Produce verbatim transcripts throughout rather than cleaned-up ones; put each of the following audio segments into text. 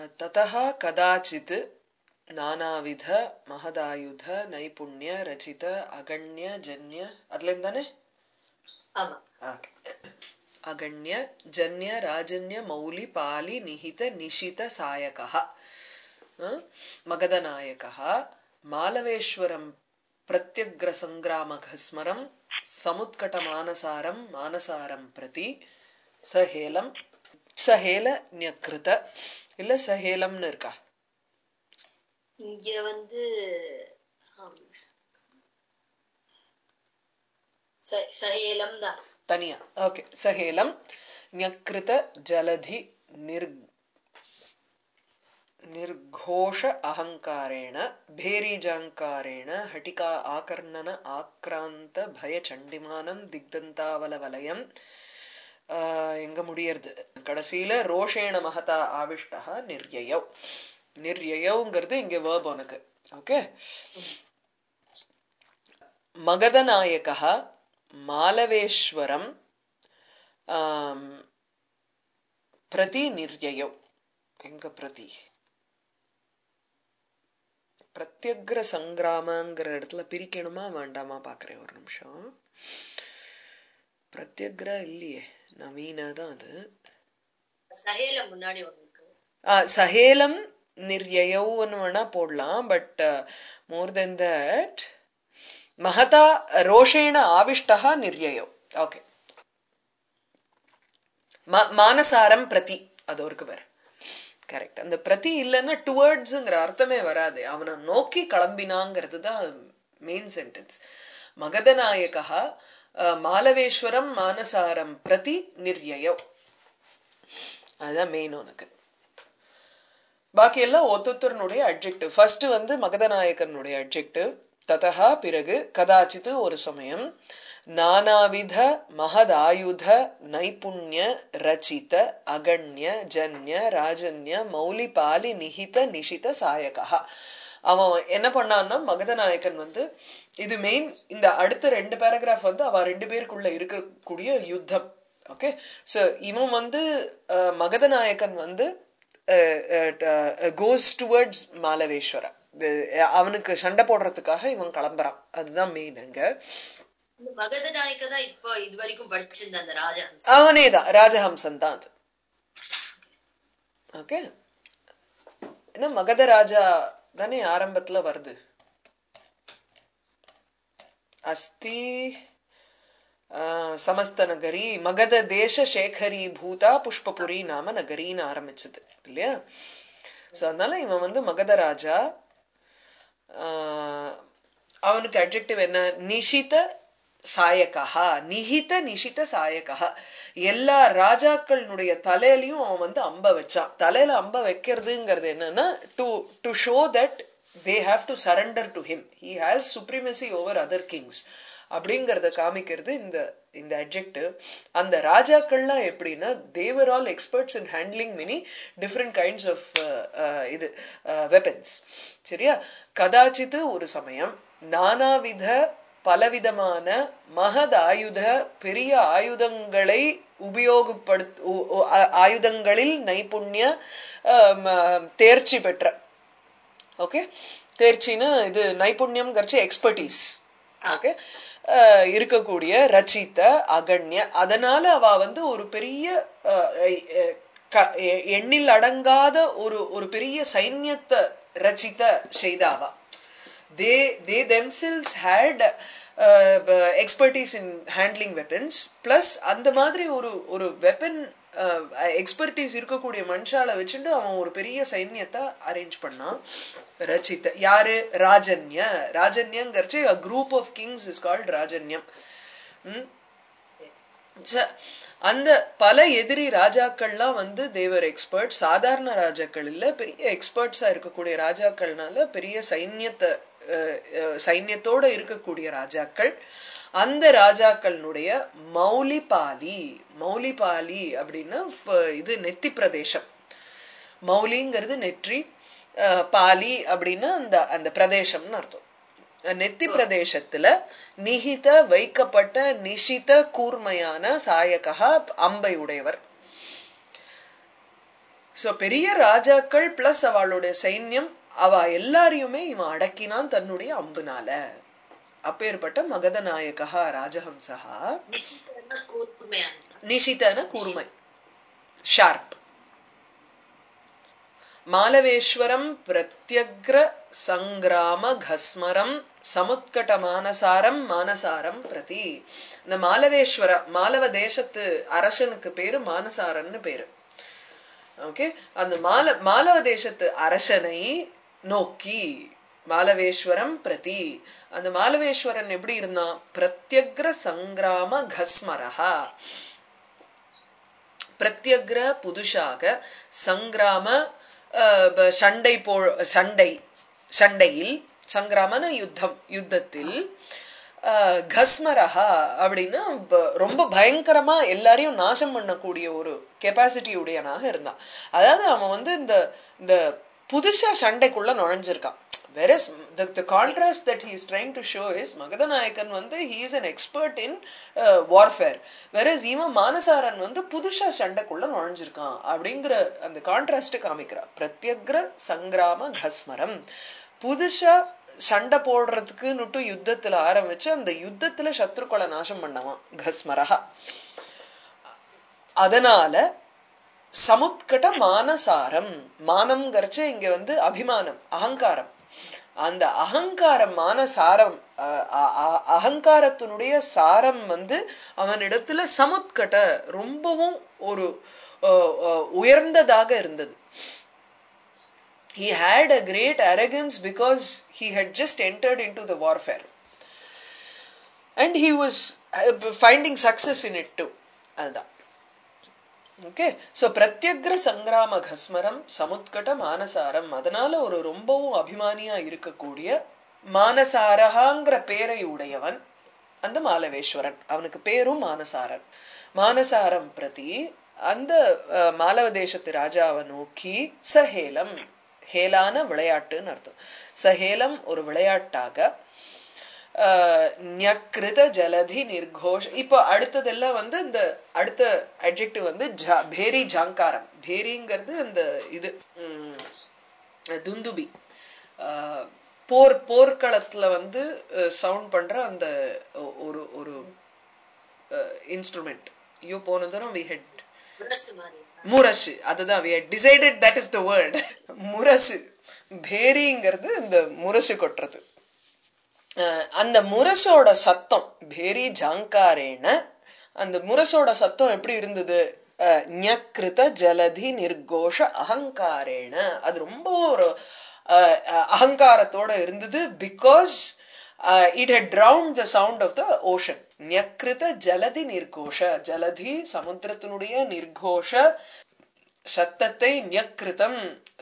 ततः कदाचित् नानाविध महदायुध नैपुण्य रचित अगण्य जन्य अदलेंदाने ஆமா अगण्य जन्य राजन्य मौलि पालि निहित निशित सायकः मगधनायकः मालवेश्वरं प्रत्यग्र संग्रामघस्मरं समुत्कट मानसारं मानसारं प्रति सहेलं सहेल न्यकृत இல்ல சஹேலம்னு இருக்கா இங்க வந்து சஹேலம் தான் தனியா ஓகே சஹேலம் न्यकृत जलधि निर् निर्घोष अहंकारेण भेरीजांकारेण हटिका आकर्णन आक्रांत भय चंडिमानं दिग्दंतावलवलयं எங்க முடியறது கடைசியில ரோஷேண மகதா ஆவிஷ்டஹ நிர்யயவ் நிர்யயவ்ங்கிறது இங்க verb உனக்கு ஓகே மகதநாயகः மாலவேஸ்வரம் பிரதி நிர்யயவ் எங்க பிரதி பிரத்யக்ர சங்கிராமங்கிற இடத்துல பிரிக்கணுமா வேண்டாமா பாக்குறேன் ஒரு நிமிஷம் பிரத்யக்ர இல்லையே நவீனா தான் அது சஹேலம் முன்னாடி வந்திருக்கு சஹேலம் நிர்யயவ்னு வேணா போடலாம் பட் மோர் தென் தட் மகதா ரோஷேண ஆவிஷ்டஹ நிர்யயவ் ஓகே மானசாரம் பிரதி அது ஒரு பேர் கரெக்ட் அந்த பிரதி இல்லைன்னா டுவர்ட்ஸ்ங்கிற அர்த்தமே வராது அவனை நோக்கி கிளம்பினாங்கிறது தான் மெயின் சென்டென்ஸ் மகதநாயகா மாலவேஸ்வரம் மானசாரம் பிரதி நிர்யயவ் அதுதான் மெயின் உனக்கு பாக்கி எல்லாம் ஒத்தொத்தருடைய அட்ஜெக்டிவ் ஃபர்ஸ்ட் வந்து மகதநாயகனுடைய அட்ஜெக்டிவ் ததா பிறகு கதாச்சித்து ஒரு சமயம் நானாவித மகதாயுத நைபுண்ய ரச்சித அகண்ய ஜன்ய ராஜன்ய மௌலி பாலி நிஹித நிஷித சாயகா அவன் என்ன பண்ணான்னா மகதநாயகன் வந்து இது மெயின் இந்த அடுத்த ரெண்டு பேராகிராஃப் வந்து அவ ரெண்டு பேருக்குள்ள இருக்கக்கூடிய யுத்தம் ஓகே சோ இவன் வந்து மகதநாயகன் வந்து கோஸ் டுவர்ட்ஸ் மாலவேஸ்வரா அவனுக்கு சண்டை போடுறதுக்காக இவன் கிளம்புறான் அதுதான் மெயின் அங்க மகதநாயக தான் இப்போ இது வரைக்கும் படிச்சிருந்த அந்த ராஜஹம்சன் அவனேதான் ராஜஹம்சன் தான் அது ஓகே ஏன்னா மகத ராஜா தானே ஆரம்பத்துல வருது அஸ்தி சமஸ்த நகரி மகத தேச சேகரி பூதா புஷ்பபுரி நாம நகரின்னு ஆரம்பிச்சது இல்லையா சோ அதனால இவன் வந்து மகத ராஜா அவனுக்கு அட்ஜெக்டிவ் என்ன நிஷித சாயகா நிஹித நிஷித சாயகா எல்லா ராஜாக்களுடைய தலையிலையும் அவன் வந்து அம்ப வச்சான் தலையில அம்ப வைக்கிறதுங்கிறது என்னன்னா to to show that they have to surrender to him he has supremacy over other kings அப்படிங்கறத காமிக்கிறது இந்த இந்த அட்ஜெக்டிவ் அந்த ராஜாக்கள்லாம் எப்படின்னா they were all experts in handling many different kinds of uh, இது வெப்பன்ஸ் சரியா கதாச்சித்து ஒரு சமயம் நானாவித பலவிதமான மகத் ஆயுத பெரிய ஆயுதங்களை உபயோகப்படுத்த ஆயுதங்களில் நைபுண்ய தேர்ச்சி பெற்ற ஓகே தேர்ச்சினா இது நைபுண்யம் கர்ச்சி எக்ஸ்பர்டீஸ் ஓகே இருக்கக்கூடிய ரச்சித அகண்ய அதனால அவ வந்து ஒரு பெரிய எண்ணில் அடங்காத ஒரு ஒரு பெரிய சைன்யத்தை ரச்சித செய்தாவா they they themselves had uh, expertise in handling weapons plus அந்த மாதிரி ஒரு ஒரு வெப்பன் எக்ஸ்பர்டீஸ் இருக்கக்கூடிய மனுஷால வச்சுட்டு அவன் ஒரு பெரிய சைன்யத்தை அரேஞ்ச் பண்ணான் ரச்சித யாரு ராஜன்ய ராஜன்யங்கிறச்சு a group of kings is called ராஜன்யம் அந்த பல எதிரி ராஜாக்கள்லாம் வந்து தேவர் எக்ஸ்பர்ட் சாதாரண ராஜாக்கள் இல்ல பெரிய எக்ஸ்பர்ட்ஸா இருக்கக்கூடிய ராஜாக்கள்னால பெரிய சைன்யத்தை சைன்யத்தோட இருக்கக்கூடிய ராஜாக்கள் அந்த ராஜாக்களுடைய மௌலிபாலி மௌலிபாலி அப்படின்னா இது நெத்தி பிரதேசம் மௌலிங்கிறது நெற்றி பாலி அப்படின்னா அந்த அந்த பிரதேசம்னு அர்த்தம் நெத்தி பிரதேசத்துல நிஹித வைக்கப்பட்ட நிஷித கூர்மையான சாயகா அம்பை உடையவர் சோ பெரிய ராஜாக்கள் பிளஸ் அவளுடைய சைன்யம் அவ எல்லாரையுமே இவன் அடக்கினான் தன்னுடைய அம்புனால. அப்பேற்பட்ட மகத நாயகா ராஜஹம்சா. நிஷிதன கூர்மை, ஷார்ப். மாலவேஸ்வரம் பிரத்யக்ர சங்கிராம கஸ்மரம் சமுத்கட மானசாரம் மானசாரம் பிரதி. இந்த மாலவேஸ்வர மாலவ தேசத்து அரசனுக்கு பேரு மானசாரன்னு பேரு. ஓகே, அந்த மால மாலவ தேசத்து அரசனை நோக்கி, மாலவேஸ்வரம் பிரதி. அந்த மாலவேஸ்வரன் எப்படி இருந்தான்? பிரத்யக்ர சங்கிராம கஸ்மரஹா, பிரத்யக்ர புதுஷாக, சங்கிராம சண்டை போ சண்டை சண்டையில், சங்கிராமன யுத்தம், யுத்தத்தில், கஸ்மரஹா அப்படின்னா ரொம்ப பயங்கரமா எல்லாரையும் நாசம் பண்ணக்கூடிய ஒரு கெப்பாசிட்டி உடையனாக இருந்தான். அதாவது அவன் வந்து இந்த இந்த புதுசா சண்டைக்குள்ள நுழைஞ்சிருக்கான். Whereas the, the contrast that he is trying to show is மகதநாயகன் வந்து he is an expert in uh, warfare, whereas இவன் மானசாரன் வந்து புதுசா சண்டைக்குள்ள நுழைஞ்சிருக்கான் அப்படிங்கிற அந்த கான்ட்ராஸ்ட் காமிக்கிறான். பிரத்யக்ர சங்கிராம கஸ்மரம், புதுசா சண்டை போடுறதுக்குன்னுட்டு யுத்தத்துல ஆரம்பிச்சு அந்த யுத்தத்துல சத்ருக்களை நாசம் பண்ணவான் கஸ்மரஹா. அதனால சமுத்கட மானசாரம், மானம் கரைச்சு இங்க வந்து அபிமானம், அகங்காரம். அந்த அகங்காரமான சாரம், அகங்காரத்தினுடைய சாரம் வந்து அவனிடத்துல சமுத்கட ரொம்பவும் ஒரு உயர்ந்ததாக இருந்தது. He had a great arrogance because he had just entered into the warfare and he was finding success in it too. அதுதான். ஓகே, சோ பிரத்யக்ர சங்கிராம கஸ்மரம் சமுத்கட மானசாரம். அதனால ஒரு ரொம்பவும் அபிமானியா இருக்கக்கூடிய மானசாரஹாங்கிற பேரை உடையவன் அந்த மாலவேஸ்வரன். அவனுக்கு பேரும் மானசாரன். மானசாரம் பிரதி, அந்த மாலவ தேசத்து ராஜாவை நோக்கி, சஹேலம், ஹேலான விளையாட்டுன்னு அர்த்தம். சஹேலம் ஒரு விளையாட்டாக, ஞக்ருத ஜலதி நிர்கோஷ். இப்போ அடுத்ததெல்லாம் வந்து இந்த அடுத்த அட்ஜெக்டிவ் வந்து பேரி ஜாங்காரம். பேரிங்கிறது இந்த இது துந்துபி, போர் போர்க்களத்துல வந்து சவுண்ட் பண்ற அந்த ஒரு ஒரு இன்ஸ்ட்ருமெண்ட். ஐயோ, போன தரம் we had முரசு, அதுதான் we had decided that is the word. முரசு, பேரிங்கிறது இந்த முரசு கொட்டுறது. அந்த முரசோட சத்தம் பேரி ஜாங்காரேன, அந்த முரசோட சத்தம் எப்படி இருந்தது? ஞக்ருத ஜலதி நிர்கோஷ அகங்காரேன, அது ரொம்ப ஒரு அகங்காரத்தோட இருந்தது. Because it had drowned the sound of the ocean. ஞக்ருத ஜலதி நிர்கோஷ, ஜலதி சமுத்திரத்தினுடைய நிர்கோஷ சத்தத்தை, ஞக்ருதம்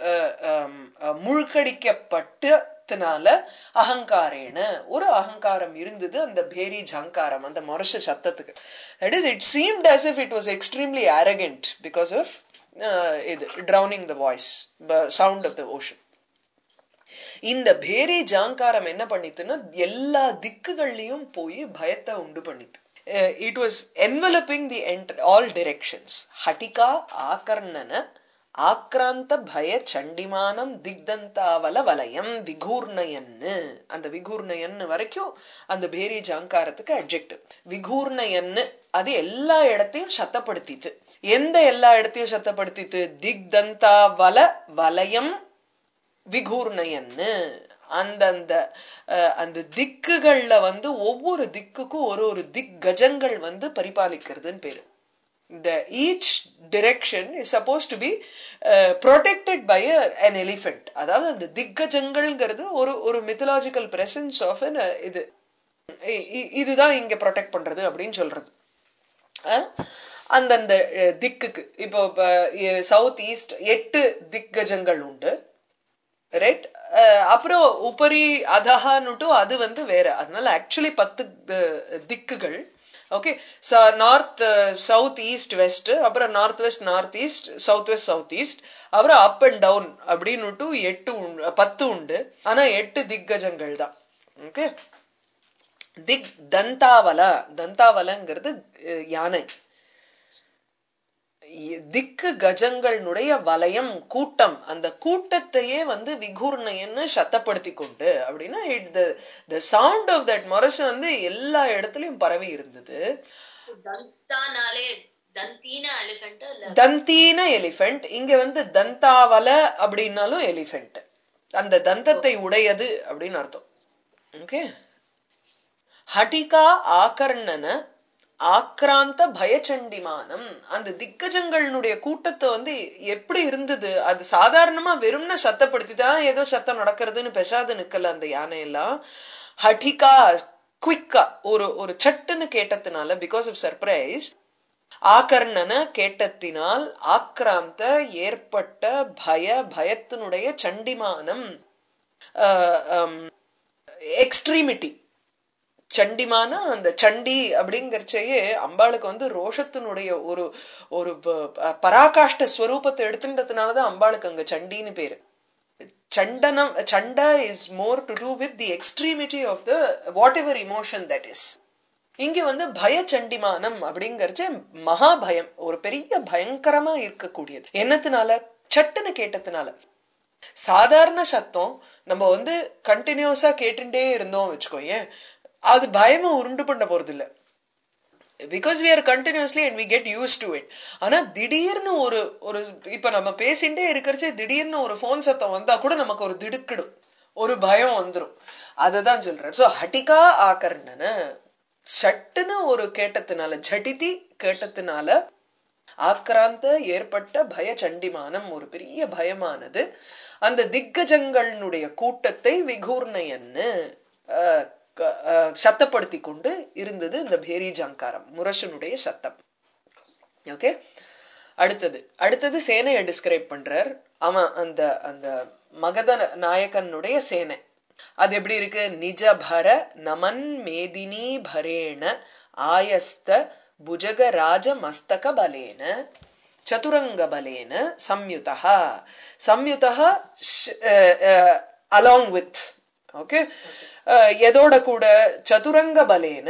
முழுக்கடிக்கப்பட்டனால, அகங்காரேன ஒரு அகங்காரம் இருந்தது அந்த பேரி ஜாங்காரம், அந்த முரசு சத்தத்துக்கு. That is, it seemed as if it was extremely arrogant because of uh, இது drowning the voice, the sound of the ocean. இந்த பேரி ஜாங்காரம் என்ன பண்ணித்துன்னா எல்லா திக்குகள்லயும் போய் பயத்தை உண்டு பண்ணித்து. It was enveloping the all directions. ஹட்டிகா ஆகர்ணன ஆக்ராந்த பய சண்டிமானம் திக்தந்தாவல வலயம் விகூர்ணயன்னு. அந்த விகூர்ணயன்னு வரைக்கும் அந்த பேரி ஜாங்காரத்துக்கு அட்ஜெக்டிவ். விகூர்ணயன்னு அது எல்லா இடத்தையும் சத்தப்படுத்தித்து. எந்த எல்லா இடத்தையும் சத்தப்படுத்தித்து? திக்தந்தாவல வலயம் விகூர்ணயன்னு. அந்தந்த அந்த திக்குகள்ல வந்து ஒவ்வொரு திக்குக்கும் ஒரு ஒரு திக் கஜங்கள் வந்து பரிபாலிக்கிறதுன்னு பேரு. The each direction is supposed to be uh, protected by a, an elephant. அதாவது அந்த திக்கஜங்கள்ங்கிறது ஒரு ஒரு mythological presence of an இது இதுதான் இங்க ப்ரொடெக்ட் பண்றது அப்படின்னு சொல்றது. அந்தந்த திக்குக்கு இப்போ சவுத் ஈஸ்ட் எட்டு திக்கஜங்கள் உண்டு, ரைட்? அப்புறம் உபரி அதஹான்னுட்டு அது வந்து வேற. அதனால ஆக்சுவலி பத்து திக்குகள். Okay, north south east west, அப்புறம் north west north east, south west south east, அப்புறம் அப் அண்ட் டவுன் அப்படின்னு எட்டு பத்து உண்டு. ஆனா எட்டு திக்கஜங்கள் தான். ஓகே, திக் தந்தாவல, தந்தாவலங்கிறது யானை. திக்கு கஜங்களுடைய வலயம் கூட்டம், அந்த கூட்டத்தையே வந்து விகூர்ணயன்னு சத்தப்படுத்தி கொண்டு அப்படின்னா it the sound of that முரசு வந்து எல்லா இடத்துலயும் பரவி இருந்தது. தந்தானாலே தந்தீன எலிஃபென்ட் இல்ல தந்தீன எலிஃபென்ட், இங்க வந்து தந்தாவல அப்படின்னாலும் எலிஃபென்ட், அந்த தந்தத்தை உடையது அப்படின்னு அர்த்தம். ஓகே. ஹட்டிகா ஆகர்ணன ஆக்ராந்த பயச்சண்டிமானம், அந்த திக்கஜங்களுடைய கூட்டத்தை வந்து எப்படி இருந்தது, அது சாதாரணமா வெறும்ன சத்தப்படுத்தி தான் ஏதோ சத்தம் நடக்கிறதுன்னு பெசாது நிக்கல அந்த யானையெல்லாம். ஹட்டிகா குவிக்கா ஒரு ஒரு சட்டுன்னு கேட்டதுனால, பிகாஸ் ஆஃப் சர்ப்ரைஸ், ஆகர்ணன கேட்டத்தினால், ஆக்ராந்த ஏற்பட்ட பய பயத்தினுடைய சண்டிமானம் எக்ஸ்ட்ரீமிட்டி. சண்டிமான அந்த சண்டி அப்படிங்கறச்சையே அம்பாளுக்கு வந்து ரோஷத்தினுடைய ஒரு ஒரு பராகாஷ்ட ஸ்வரூபத்தை எடுத்துட்டதுனாலதான் அம்பாளுக்கு அங்க சண்டின்னு பேரு. சண்டனம் சண்டா is more to do with the extremity of the whatever emotion that is. இங்க வந்து பய சண்டிமானம் அப்படிங்கறச்சு மகாபயம், ஒரு பெரிய பயங்கரமா இருக்கக்கூடியது. என்னத்தினால? சட்டுன்னு கேட்டதுனால. சாதாரண சத்தம் நம்ம வந்து கண்டினியூஸா கேட்டுட்டே இருந்தோம் வச்சுக்கோங்க, அது பயமா உருண்டு பண்ண போறது இல்ல, because we are continuously and we get used to it. ஆனா திடீர்னு ஒரு ஒரு இப்ப நம்ம பேசிட்டே இருக்கிறச்சே திடீர்னு ஒரு போன் சத்தம் வந்தா கூட நமக்கு ஒரு திடுக்கிடும், ஒரு பயம் வந்துரும். அதுதான் சொல்றேன். சோ ஹட்டிகா ஆகர்ணன, சட்டுன்னு ஒரு கேட்டத்தினால, ஜடிதி கேட்டத்தினால, ஆக்ராந்த ஏற்பட்ட பய சண்டிமானம் ஒரு பெரிய பயமானது அந்த திக்கஜங்களுடைய கூட்டத்தை விகூர்ணயன்னு சத்தப்படுத்தி கொண்டு இருந்தது இந்த பேரி ஜங்காரம், முரசனுடைய சத்தம். ஓகே. அடுத்தது அடுத்தது சேனையை டிஸ்கிரைப் பண்றார். அவன் அந்த அந்த மகத நாயகனுடைய சேனை அது எப்படி இருக்கு? நிஜபர நமன் மேதினி பரேண ஆயஸ்த புஜக ராஜ மஸ்தக பலேன சதுரங்க பலேன சம்யுதா. சம்யுதா அலாங் வித், ஓகே, எதோட கூட? சதுரங்க பலேன,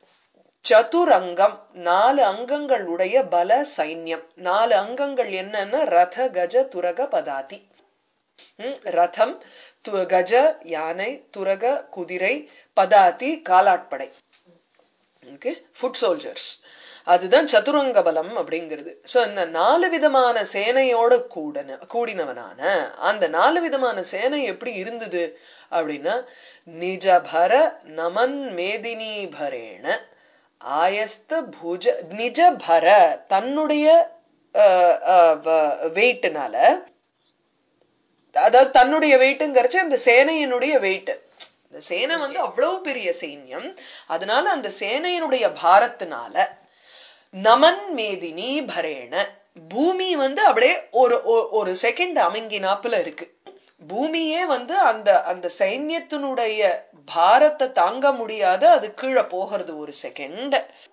சதுரங்கம் நாலு அங்கங்களுடைய பல சைன்யம். நாலு அங்கங்கள் என்னன்னா ரத கஜ துரக பதாதி. ரதம், கஜ யானை, துரக குதிரை, பதாதி காலாட்படை. Okay, foot soldiers. அதுதான் சதுரங்க பலம் அப்படிங்கிறது. சோ இந்த நாலு விதமான சேனையோட கூடன கூடினவனான அந்த நாலு விதமான சேனை எப்படி இருந்தது அப்படின்னா, நிஜபர நமன் மேதினி பரேண ஆயஸ்த புஜ, நிஜபர தன்னுடைய வெயிட்னால, அதாவது தன்னுடைய வெயிட்டுங்கிறச்சு அந்த சேனையினுடைய வெயிட், இந்த சேனை வந்து அவ்வளவு பெரிய சைன்யம், அதனால அந்த சேனையினுடைய பாரத்தினால நமன் மேதினி பரேண, பூமி வந்து அப்படியே ஒரு ஒரு செகண்ட் அமுங்கினாப்புல இருக்கு. பூமியே வந்து அந்த அந்த சைன்யத்தினுடைய பாரத்தை தாங்க முடியாத அது கீழே போகிறது ஒரு செகண்ட்.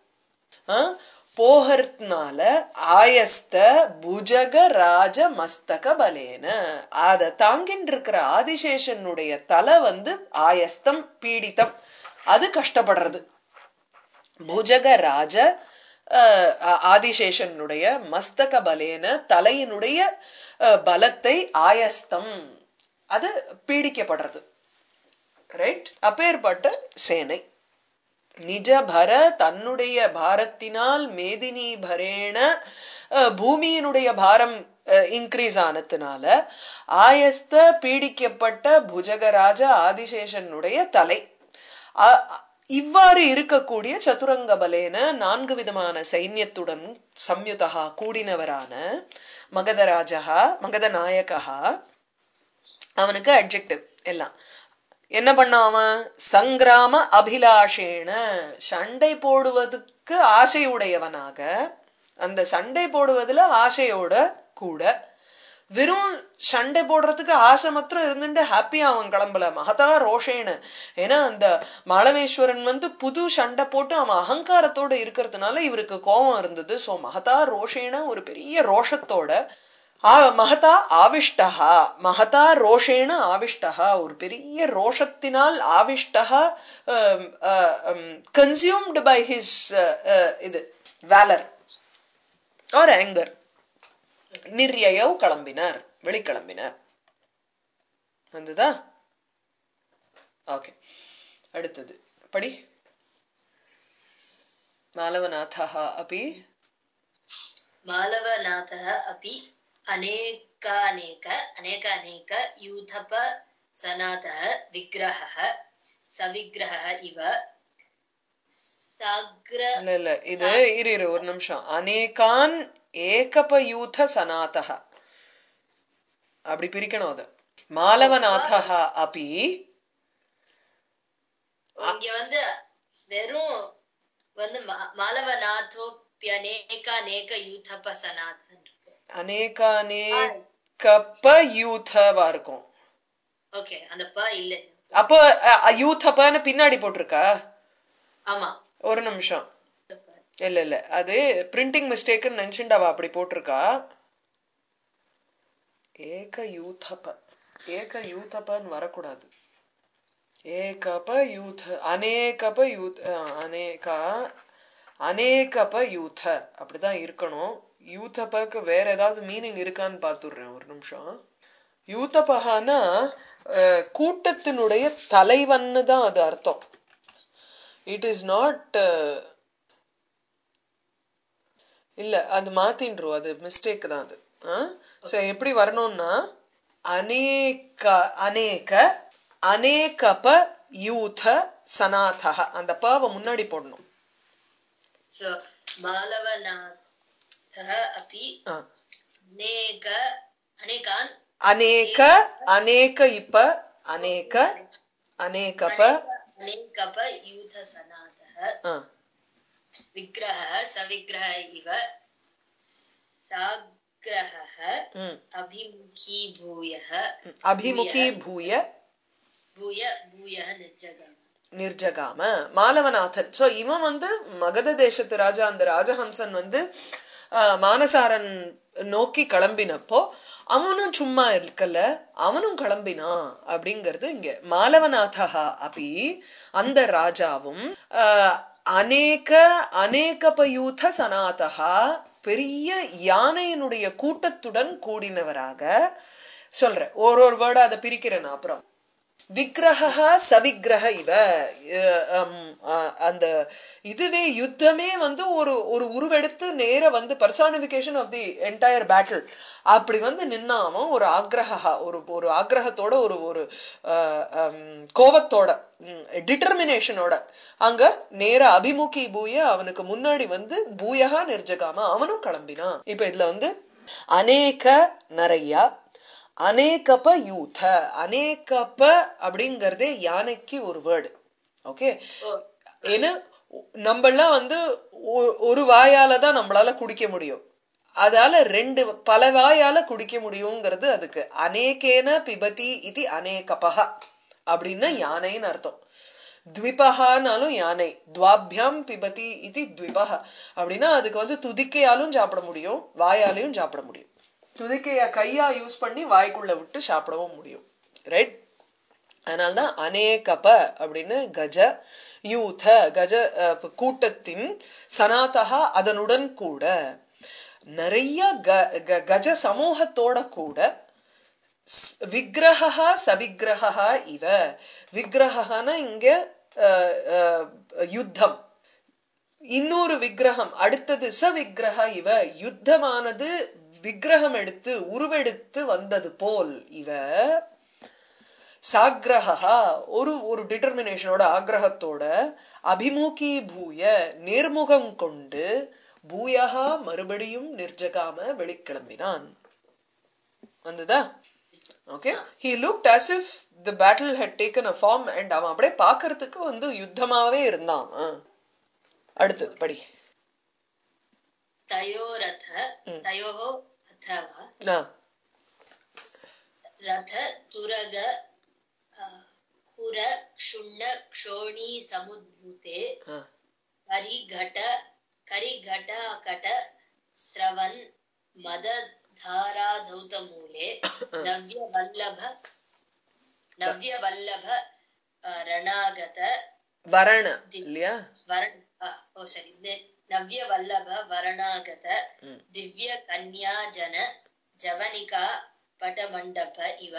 போகிறதுனால ஆயஸ்த புஜக ராஜ மஸ்தக பலேன, அத தாங்கின்னு இருக்கிற ஆதிசேஷனுடைய தலை வந்து ஆயஸ்தம் பீடித்தம், அது கஷ்டப்படுறது. புஜக ராஜ ஆதிசேஷனுடைய மஸ்தக பலேன தலையினுடைய பலத்தை ஆயஸ்தம் அது பீடிக்கப்படுறது. ரைட்? அப்பேற்பட்ட சேனை. நிஜபர தன்னுடைய பாரத்தினால், மேதினி பரேண பூமியினுடைய பாரம் இன்க்ரீஸ் ஆனதுனால, ஆயஸ்த பீடிக்கப்பட்ட புஜகராஜ ஆதிசேஷனுடைய தலை. இவ்வாறு இருக்கக்கூடிய சதுரங்க பலேன நான்கு விதமான சைன்யத்துடன் சம்யுதா கூடினவரான மகதராஜா மகத நாயகா, அவனுக்கு அட்ஜெக்டிவ் எல்லாம் என்ன பண்ண? அவன் சங்கிராம அபிலாஷேன, சண்டை போடுவதற்கு ஆசையுடையவனாக, அந்த சண்டை போடுவதுல ஆசையோட கூட, வெறும் சண்டை போடுறதுக்கு ஆசை மாத்திரம் இருந்துட்டு ஹாப்பியா அவன் கிளம்பல. மகதா ரோஷேன, ஏன்னா அந்த மாளவேஸ்வரன் வந்து புது சண்டை போட்டு அவன் அகங்காரத்தோட இருக்கிறதுனால இவருக்கு கோபம் இருந்தது. சோ மகதா ரோஷேன, ஒரு பெரிய ரோஷத்தோட, மகதா ஆவிஷ்டா, மகதா ரோஷேன ஆவிஷ்டா, ஒரு பெரிய ரோஷத்தினால் ஆவிஷ்டா, கன்சியூம்டு பை ஹிஸ் இது வேலர் ஆர் ஆங்கர். நிர்யயௌ கிளம்பினார், வெளிக்கிளம்பினார். வந்துதா? ஓகே, அடுத்தது படி. மாலவநாதः अपि मालवनाथः अपि अनेकानेक अनेकानेक यूथपसनातः विग्रहः सविग्रहः इव साग्र இல்ல இல்ல இது இரு இரு ஒரு நிமிஷம். அநேகான் ஏகபயூத சனாதः அப்படி பிரிக்கணும். அது மாலவநாதः अपि இங்க வந்து வெறும் வந்து மாலவநாதோப்யநேகாநேக யூதபசனாதன் இருக்கு. அநேகாநேகபயூதவா இருக்கும். ஓகே, அந்த ப இல்ல. அப்போ யூதபன்னு பின்னாடி போட்டிருக்கா? ஆமா, ஒரு நிமிஷம். இல்ல இல்ல அது பிரிண்டிங் மிஸ்டேக்னு நினைச்சுண்டாவா அப்படி போட்டிருக்கா. ஏக யூதப ஏக யூதபன்னு வரக்கூடாது. ஏகப யூத அநேகப யூத் அநேகா அநேகப யூத அப்படிதான் இருக்கணும். யூதபக்கு வேற ஏதாவது மீனிங் இருக்கான்னு பாத்துடுறேன் ஒரு நிமிஷம். யூதபகானா கூட்டத்தினுடைய தலைவன்னு தான் அது அர்த்தம். இட் இஸ் நாட், இல்ல அது மாத்தின்றோம், அது மிஸ்டேக் தான் அது. எப்படி வரணும்னா அநேக அநேக அநேகப யூத சனாதः அந்த பாவ முன்னாடி போடணும். சோ மாலவநாதः अपि அநேக அநேகான் அநேக அநேக இப்ப அநேக அநேகப அநேகப யூத சனாதः விக்கிரஹः சவிக்கிரஹः இவ சாக்ரஹः அபிமுகீபூயः அபிமுகீபூய பூய பூயः நிர்ஜகாம நிர்ஜகாம மாலவநாதன். சோ இவன் வந்து மகத தேசத்து ராஜா. அந்த ராஜஹம்சன் வந்து மானசாரன் நோக்கி கிளம்பினப்போ அவனும் சும்மா இருக்கல, அவனும் கிளம்பினான் அப்படிங்கிறது இங்க. மாலவநாதா அப்படி அந்த ராஜாவும் அநேக அநேகபயூத சனாதா பெரிய யானையினுடைய கூட்டத்துடன் கூடினவராக சொல்ற. ஒரு ஒரு வேர்டா அதை பிரிக்கிறேன் அப்புறம். விக்கிரக சவிக்கிரக இவ அந்த இதுவே யுத்தமே வந்து ஒரு ஒரு உருவெடுத்து நேர வந்து personification of the entire battle அப்படி வந்து நின்னாவும் ஒரு ஆக்ரஹா ஒரு ஒரு ஆக்ரஹத்தோட ஒரு ஒரு கோபத்தோட டிட்டர்மினேஷனோட அங்க நேர அபிமுகி பூய அவனுக்கு முன்னாடி வந்து பூயகா நிர்ஜகாம அவனும் கிளம்பினான். இப்ப இதுல வந்து அநேக நிறைய அநேகப யூத அநேகப அப்படிங்கறதே யானைக்கு ஒரு வேர்டு. ஓகே, ஏன்னா நம்மளாம் வந்து ஒரு வாயால தான் நம்மளால குடிக்க முடியும். அதால ரெண்டு பல வாயால குடிக்க முடியுங்கிறது அதுக்கு. அநேகேன பிபதி இது அநேகபக அப்படின்னா யானைன்னு அர்த்தம். த்விபகானாலும் யானை, துவாபியாம் பிபதி இது த்விபக அப்படின்னா அதுக்கு வந்து துதிக்கையாலும் சாப்பிட முடியும், வாயாலையும் சாப்பிட முடியும். துதிக்கைய கையா யூஸ் பண்ணி வாய்க்குள்ள விட்டு சாப்பிடவும் முடியும். ரைட்? அதனால்தான் அநேகப அப்படின்னு கஜ யூத கஜ கூட்டத்தின் சனாதகா அதனுடன் கூட நிறைய கஜ சமூகத்தோட கூட விக்கிரகா சவிக்கிரகா இவ. விக்கிரகனா இங்க யுத்தம், இன்னொரு விக்கிரகம் அடுத்தது சவிக்கிரக இவ யுத்தமானது விக்கிரகம் எடுத்து உருவெடுத்து வந்தது போல் இவ சாக்ரஹா ஒரு ஒரு டிட்டர்மினேஷனோட ஆக்ரஹத்தோட அபிமுகி பூய நேர்முகம் கொண்டு பூயகா மறுபடியும் நிர்ஜகாம வெளிக்கிளம்பினான். வந்ததா? Okay, he looked as if the battle had taken a form and அவன் அப்படியே பாக்குறதுக்கு வந்து யுத்தமாவே இருந்தான். அடுத்தது படி. தயோரத தயோஹோ அதவா ரத துரக குர க்ஷுண்ண க்ஷோணி சமுத்பூதே கரிகட கரிகடாகட ஸ்ரவன் மத தாராதௌதமூலே நவ்ய வல்லப நவ்ய வல்லப ரணாகத வரண இல்லையா வரண ஓ சரி நவ்ய வல்லப வரணாகத திவ்ய கன்யா ஜன ஜவனிகா பட்டமண்டப இவ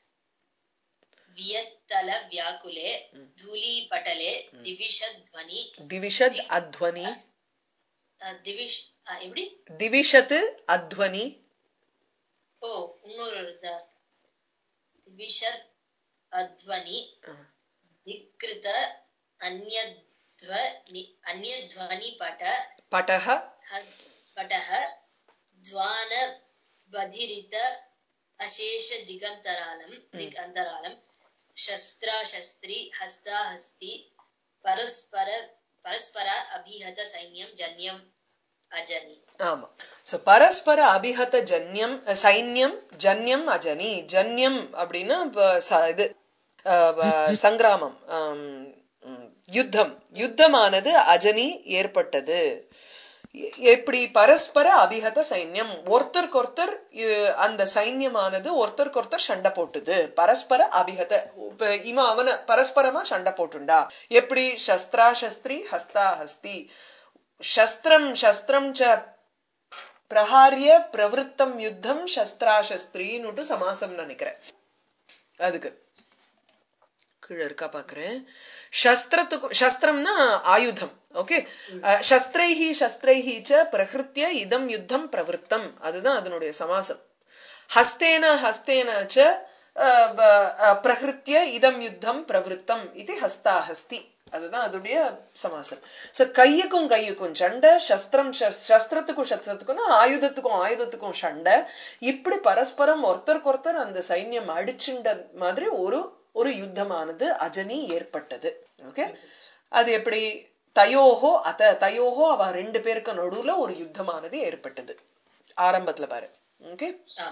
வியத்தல வியாக்குலே தூலி பட்டலே திவிஷத் துவனி திவிஷத் அத்வனி திவிஷ் எப்படி திவிஷத் அத்வனி ஓ இன்னொரு திவிஷத் அத்வனி திக்ருத அன்யத்வனி அன்யத்வனி பட படஹ படஹ த்வான பதிரித அசேஷ திகந்தராலம் திகந்தராலம் சஸ்த்ரா சஸ்திரி ஹஸ்தா ஹஸ்தி பரஸ்பர பரஸ்பர அபிஹத சைன்யம் ஜன்யம் அஜனி. ஆமா. சோ பரஸ்பர அபிஹத ஜன்யம் சைன்யம் ஜன்யம் அஜனி. ஜன்யம் அப்படின்னா இது சங்கிராமம், யுத்தம். யுத்தமானது அஜனி ஏற்பட்டது. எப்படி பரஸ்பர அபிஹத சைன்யம், ஒருத்தருக்கு ஒருத்தர் அந்த சைன்யமானது ஒருத்தருக்கு ஒருத்தர் சண்டை போட்டுது. பரஸ்பர அபிஹத இவ அவன பரஸ்பரமா சண்டை போட்டுண்டா. எப்படி சஸ்திரா சஸ்திரி ஹஸ்தா ஹஸ்தி. சஸ்திரம் சஸ்திரம் ச பிரஹாரிய பிரவருத்தம் யுத்தம் சஸ்திரா சஸ்திரின்னு சமாசம் நினைக்கிறேன். அதுக்கு கீழே இருக்கா பாக்குறேன். சஸ்திரத்துக்கு சஸ்திரம்னா ஆயுதம். ஓகே. சஸ்திரைஹி சஸ்திரைஹி ச பிரஹிருத்ய இதம் யுத்தம் பிரவருத்தம், அதுதான் அதனுடைய சமாசம். ஹஸ்தேன ஹஸ்தேன ச பிரஹிருத்ய இதம் யுத்தம் பிரவருத்தம் இது ஹஸ்தா ஹஸ்தி, அதுதான் அதோடைய சமாசம். சோ கையுக்கும் கையுக்கும் சண்டை, சஸ்திரம் சஸ்திரத்துக்கும் சஸ்திரத்துக்கும் ஆயுதத்துக்கும் ஆயுதத்துக்கும் சண்டை. இப்படி பரஸ்பரம் ஒருத்தருக்கு ஒருத்தர் அந்த சைன்யம் அடிச்சுண்ட மாதிரி ஒரு ஒரு யுத்தமானது அஜனி ஏற்பட்டது. ஓகே. அது எப்படி தயோஹோ அத தயோஹோ அவ ரெண்டு பேருக்கு நடுவுல ஒரு யுத்தமானது ஏற்பட்டது ஆரம்பத்துல பாரு. ஓகே.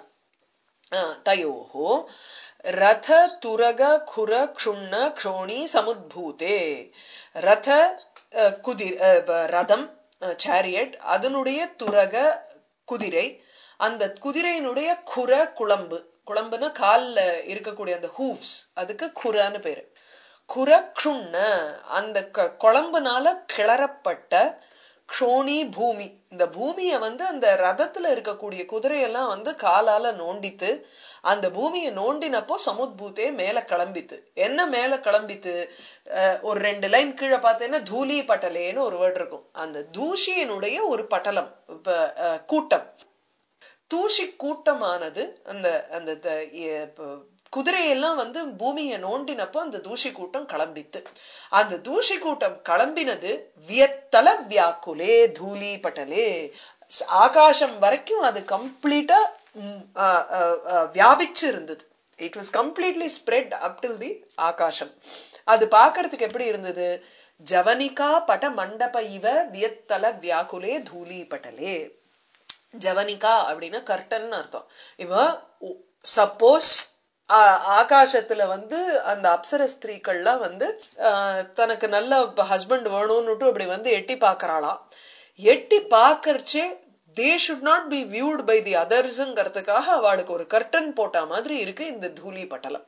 தயோஹோ ரத துரக குர க்ஷுண்ண க்ஷோணி சமுத்பூதே. ரத குதிரை ரதம் சேரியட், அதனுடைய துரக குதிரை, அந்த குதிரையினுடைய குர குளம்பு, குளம்புனா கால்ல இருக்கக்கூடிய அந்த ஹூவ்ஸ், அதுக்கு குரன்னு பேரு. குரக்ஷுண்ண அந்த குழம்புனால கிளறப்பட்ட க்ஷோணி பூமி, இந்த பூமிய வந்து அந்த ரதத்துல இருக்கக்கூடிய குதிரையெல்லாம் வந்து காலால நோண்டித்து அந்த பூமியை நோண்டினப்போ சமுத்பூத்தே மேல கிளம்பித்து. என்ன மேல கிளம்பித்து? ஒரு ரெண்டு லைன் கீழே பார்த்தேன்னா தூலி பட்டலேன்னு ஒரு வேர்ட் இருக்கும். அந்த தூஷியினுடைய ஒரு பட்டலம், கூட்டம், தூஷி கூட்டமானது அந்த அந்த குதிரையெல்லாம் வந்து பூமியை நோண்டினப்போ அந்த தூஷி கூட்டம் கிளம்பித்து. அந்த தூஷி கூட்டம் கிளம்பினது வியத்தல வியாக்குலே தூலி பட்டலே, ஆகாசம் வரைக்கும் அது கம்ப்ளீட்டா வியாபிச்சு இருந்தது. It was completely spread up till the ஆகாசம். அது பாக்குறதுக்கு எப்படி இருந்தது? ஜவனிகா பட மண்டப இவ வியத்தல வியாக்குலே தூலி பட்டலே. ஜவனிகா அப்படின்னா கர்டன் அர்த்தம். இவ சப்போஸ் ஆகாசத்துல வந்து அந்த அப்சர ஸ்திரீக்கள்லாம் வந்து தனக்கு நல்ல ஹஸ்பண்ட் வேணும்னுட்டு அப்படி வந்து எட்டி பாக்குறாளாம். எட்டி பாக்கறச்சே they should not be viewed by the othersங்கிறதுக்காக அவளுக்கு ஒரு கர்டன் போட்ட மாதிரி இருக்கு இந்த தூலி பட்டலம்.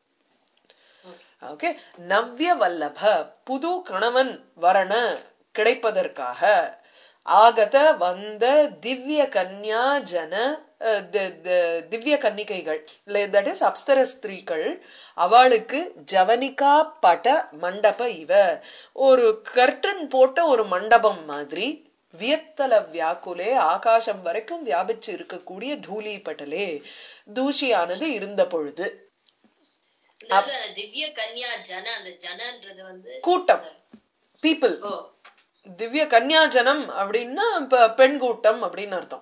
ஓகே. நவ்ய வல்லப, புது கணவன் வரண கிடைப்பதற்காக ஆகத வந்த திவ்ய கன்யா ஜன திவ்ய கன்னிகைகள், தட் இஸ் அப்சர ஸ்திரீகள், அவளுக்கு ஜவனிகா பட மண்டப இவ ஒரு கர்டன் போட்ட ஒரு மண்டபம் மாதிரி வியத்தல வியாக்குலே ஆகாசம் வரைக்கும் வியாபிச்சு இருக்கக்கூடிய தூலி பட்டலே தூஷியானது இருந்த பொழுது. திவ்ய கன்யா ஜன, அந்த ஜனன்றது வந்து கூட்டம், பீப்புள். திவ்ய கன்யா ஜனம் அப்படின்னா பெண் கூட்டம் அப்படின்னு அர்த்தம்.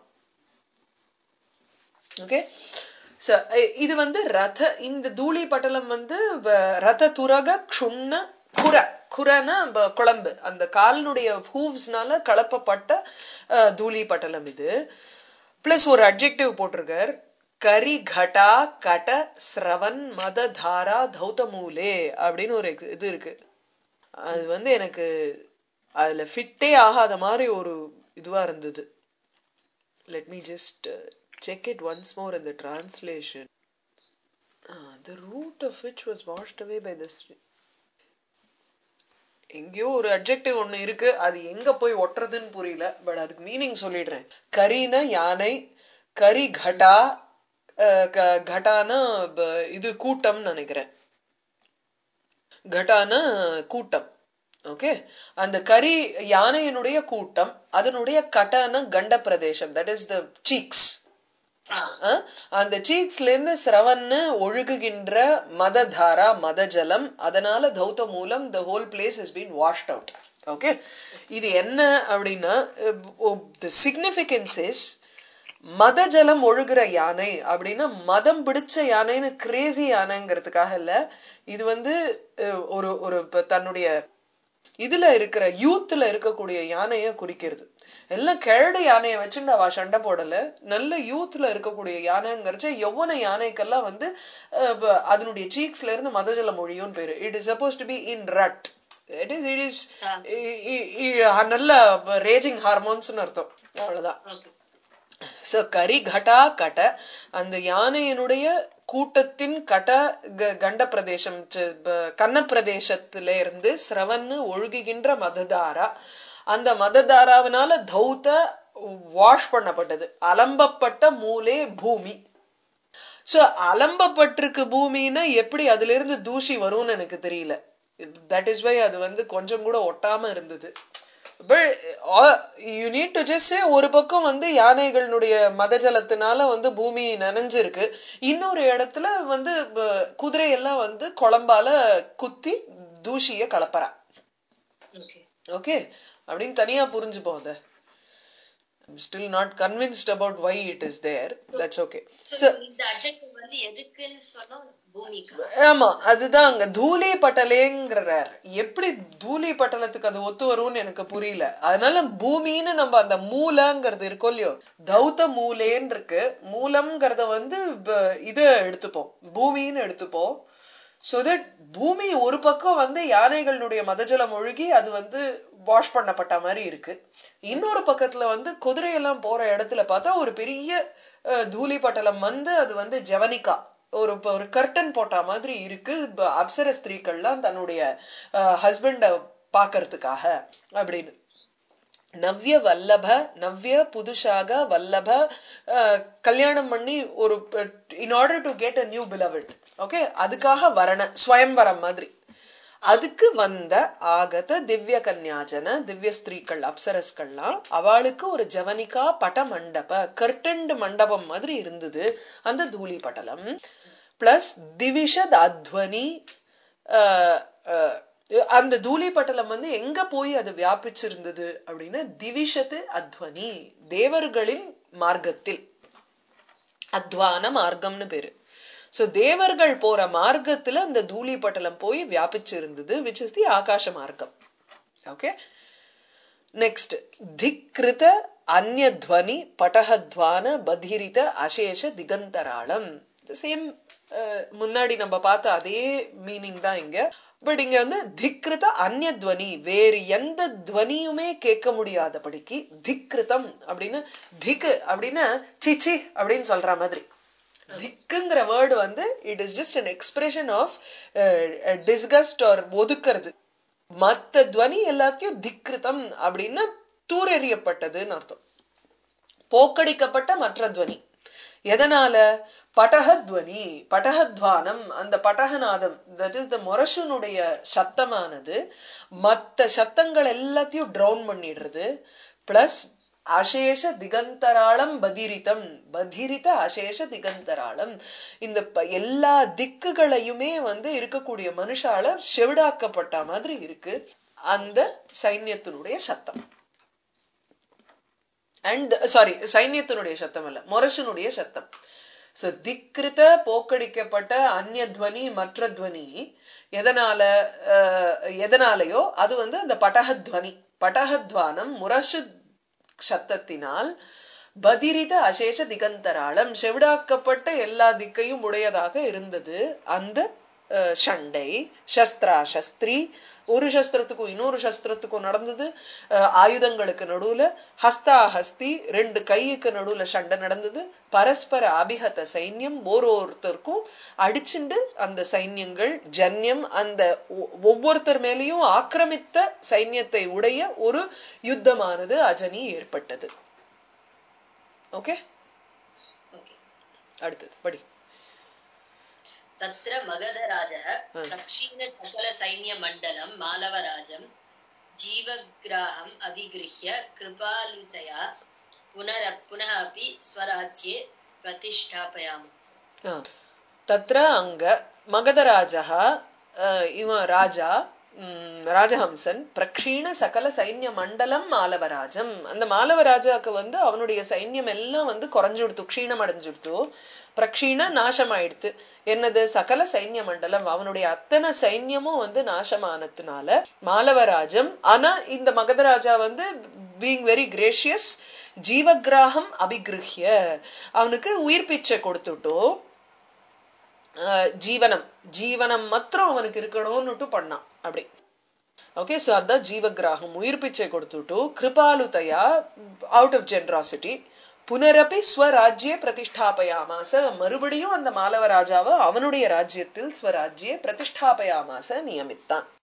ஓகே. இது வந்து ரத, இந்த தூளி பட்டலம் வந்து ரத துரக க்ஷுண்ண குர, குரனா குழம்பு, அந்த காலினுடைய ஹூவ்ஸ்னால கலப்பப்பட்ட தூளி பட்டலம் இது. பிளஸ் ஒரு அட்ஜெக்டிவ் போட்டிருக்கார், கரி கடா கட ஸ்ரவன் மத தாரா தௌதமூலே அப்படின்னு ஒரு இது இருக்கு. அது வந்து எனக்கு அதுல ஃபிட்டே ஆகாத மாதிரி ஒரு இதுவா இருந்தது. Let me just uh, check it once more in the translation. Ah, the root of which was washed away by the stream. எங்கேயோ ஒரு அட்ஜெக்டிவ் ஒண்ணு இருக்கு, அது எங்க போய் ஒட்டுறதுன்னு புரியல. பட் அதுக்கு மீனிங் சொல்லிடுறேன். கரின யானை, கரி கடா கட்டான இது கூட்டம் நினைக்கிறேன், கட்டான கூட்டம். ஓகே, அந்த கரி யானையினுடைய கூட்டம், அதனுடைய கட்டான கண்ட பிரதேசம், தட் இஸ் த சீக்ஸ். அந்த சீக்ஸ்ல இருந்து சிரவன்னு ஒழுகுகின்ற மததாரா மதஜலம், அதனால தௌத மூலம் the whole place has been washed out. Okay, இது என்ன அப்படின்னா the significance is மதஜலம் ஒழுகுற யானை அப்படின்னா மதம் பிடிச்ச யானைன்னு கிரேசி யானைங்கிறதுக்காக இல்ல, இது வந்து ஒரு ஒரு தன்னுடைய இதுல இருக்கிற யூத்ல இருக்கக்கூடிய யானைய குறிக்கிறது. எல்லாம் கிழடு யானையை வச்சுட்டு அவ சண்டை போடல, நல்ல யூத்ல இருக்கக்கூடிய யானைங்கிறச்ச யௌவன யானைக்கெல்லாம் வந்து அதனுடைய சீக்ஸ்ல இருந்து மதஜலம் ஒழியும் பேரு. It is suppose to be in rut, it is it is நல்ல ரேஜிங் ஹார்மோன்ஸ் அர்த்தம், அவ்வளவுதான். சோ கரி கட்டா கட்ட, அந்த யானையினுடைய கூட்டத்தின் கட கண்ட பிரதேசம் கன்ன பிரதேசத்தில இருந்து சிரவன்னு ஒழுகுகின்ற மததாரா, அந்த மததாராவினால தௌத வாஷ் பண்ணப்பட்டது, அலம்பப்பட்ட மூலே பூமி. சோ அலம்பப்பட்டிருக்கு பூமின்னா எப்படி அதுல இருந்து தூசி வரும்னு எனக்கு தெரியல. தட் இஸ் வை அது வந்து கொஞ்சம் கூட ஒட்டாம இருந்தது. You need to just say, ஒரு பக்கம் வந்து யானைகளுடைய மதஜலத்தினால வந்து பூமி நனைஞ்சிருக்கு, இன்னொரு இடத்துல வந்து குதிரையெல்லாம் வந்து குழம்பால குத்தி தூசிய கலப்பறா. ஓகே, அப்படின்னு தனியா புரிஞ்சுப்போம். அத I'm still not convinced about why it is there. That's okay. So இந்த adjective வந்து எதுக்குன்னு சொன்னா பூமிக்கு. ஆமா, அதுதான் அங்க தூளி பட்டலேங்கறார். எப்படி தூளி பட்டலத்துக்கு அது ஒத்து வரும்னு எனக்கு புரியல. அதனால பூமின்னு நம்ம அந்த மூலங்கிறது இருக்கோ இல்லையோ, தௌத மூலேன்னு இருக்கு, மூலம்ங்கறத வந்து இத எடுத்துப்போம், பூமின்னு எடுத்துப்போம். சோ தட் பூமி ஒரு பக்கம் வந்து யானைகளுடைய மதஜலம் ஒழுகி அது வந்து வாஷ் பண்ணப்பட்ட மாதிரி இருக்கு, இன்னொரு பக்கத்துல வந்து குதிரையெல்லாம் போற இடத்துல பார்த்தா ஒரு பெரிய தூளி பட்டலம் வந்து அது வந்து ஜவனிகா, ஒரு ஒரு கர்டன் போட்ட மாதிரி இருக்கு. அப்சர ஸ்திரீக்கள்லாம் தன்னுடைய ஹஸ்பண்ட பாக்கிறதுக்காக அப்படின்னு. நவ்ய வல்லப, நவ்ய புதுசாக வல்லப கல்யாணம் பண்ணி ஒரு in order to get a new beloved. Okay, அதுக்காக வரண ஸ்வயம்பரம் மாதிரி, அதுக்கு வந்த ஆகத திவ்ய கன்யாஜன, திவ்ய ஸ்திரீக்கள் அப்சரஸ்கள்லாம், அவளுக்கு ஒரு ஜவனிகா பட மண்டப கர்டன்ட் மண்டபம் மாதிரி இருந்தது அந்த தூளி பட்டலம். பிளஸ் திவிஷத் அத்வனி, அந்த தூளி பட்டலம் வந்து எங்க போய் அது வியாபிச்சிருந்தது அப்படின்னா திவிஷத்து அத்வனி, தேவர்களின் மார்க்கத்தில், அத்வான மார்க்கம்னு பேரு. சோ தேவர்கள் போற மார்க்கத்துல அந்த தூளி பட்டலம் போய் வியாபிச்சு இருந்தது, which is the ஆகாச மார்க்கம். ஓகே, நெக்ஸ்ட் திக்ருத அந்யத்வனி பட்டஹத்வான பதிரித அசேஷ திகந்தராளம். சேம் முன்னாடி நம்ம பார்த்த அதே மீனிங் தான் இங்க. பட் இங்க வந்து திக்ருத அந்யத்வனி, வேறு எந்த துவனியுமே கேட்க முடியாதபடிக்கு திக்ருதம் அப்படின்னு, திக் அப்படின்னா சிச்சி அப்படின்னு சொல்ற மாதிரி. திக்குங்கிற வேர்டு வந்து it is just an expression of disgust or ஒதுக்கிறது. மத்த துவனி எல்லாத்தையும் திக்ருதம் அப்படின்னா தூரெறியப்பட்டதுன்னு அர்த்தம், போக்கடிக்கப்பட்ட மற்ற துவனி. எதனால? பட்டஹத்வனி, பட்டஹத்வானம், அந்த பட்டகநாதம், தட் இஸ் த மொரஷனுடைய சத்தமானது மத்த சத்தங்கள் எல்லாத்தையும் ட்ரவுன் பண்ணிடுறது. பிளஸ் அசேஷ திகந்தராளம் பதிரிதம், பதிரித அசேஷ திகந்தராளம், இந்த எல்லா திக்குகளையுமே வந்து இருக்கக்கூடிய மனுஷால செவிடாக்கப்பட்ட மாதிரி இருக்கு அந்த சைன்யத்தினுடைய சத்தம். அண்ட் சாரி, சைன்யத்தினுடைய சத்தம் அல்ல, மொரஷனுடைய சத்தம். சோ திக்ருத போக்கடிக்கப்பட்ட அந்யத்வனி மற்ற துவனி எதனால எதனாலயோ அது வந்து அந்த பட்டஹத்வனி, பட்டஹத்வானம் முரசு சத்தத்தினால் பதிரித அசேஷ திகந்தராளம், செவிடாக்கப்பட்ட எல்லா திக்கையும் உடையதாக இருந்தது அந்த சண்டை. சஸ்திரா சஸ்திரி, ஒரு சஸ்திரத்துக்கும் இன்னொரு சஸ்திரத்துக்கும் நடந்தது, ஆயுதங்களுக்கு நடுவுல. ஹஸ்தா ஹஸ்தி, ரெண்டு கைக்கு நடுவுல சண்டை நடந்தது. பரஸ்பர அபிஹத சைன்யம், ஒருத்தருக்கும் அடிச்சுண்டு அந்த சைன்யங்கள் ஜன்யம், அந்த ஒவ்வொருத்தர் மேலேயும் ஆக்கிரமித்த சைன்யத்தை உடைய ஒரு யுத்தமானது அஜனி ஏற்பட்டது. ஓகே, அடுத்தது படி. तत्र मगधराजः प्रक्षीण सकल सैन्य मण्डलं मालवराजं जीवग्राहम् अभिगृह्य कृपालुतया पुनः पुनः अपि स्वराज्ये प्रतिष्ठापयामास. तत्र अङ्ग मगधराजः इव राजा ராஜஹம்சன் பிரக்ஷீண சகல சைன்ய மண்டலம் மாலவராஜம். அந்த மாலவராஜாக்கு வந்து அவனுடைய சைன்யம் எல்லாம் வந்து குறைஞ்சுடுத்து, க்ஷீணம் அடைஞ்சுடுத்து. பிரக்ஷீண நாசம் ஆயிடுத்து. என்னது? சகல சைன்ய மண்டலம், அவனுடைய அத்தனை சைன்யமும் வந்து நாசமானதுனால மாலவராஜம். ஆனா இந்த மகதராஜா வந்து பீயிங் வெரி கிரேஷியஸ், ஜீவகிராகம் அபிகிருஹ்ய, அவனுக்கு உயிர் பிச்சை கொடுத்துட்டோ, ஜீவனம் ஜீவனம் மாத்திரம் அவனுக்கு இருக்கணும்னுட்டு பண்ணான் அப்படி. ஓகே, சோ அதான் ஜீவகிராகம், உயிர் பிச்சை கொடுத்துட்டு கிருபாலுதையா அவுட் ஆஃப் ஜெனராசிட்டி புனரப்பி ஸ்வராஜ்ய பிரதிஷ்டாபயாமாச, மறுபடியும் அந்த மாலவராஜாவை அவனுடைய ராஜ்யத்தில் ஸ்வராஜ்ய பிரதிஷ்டாபயாமாச நியமித்தான்.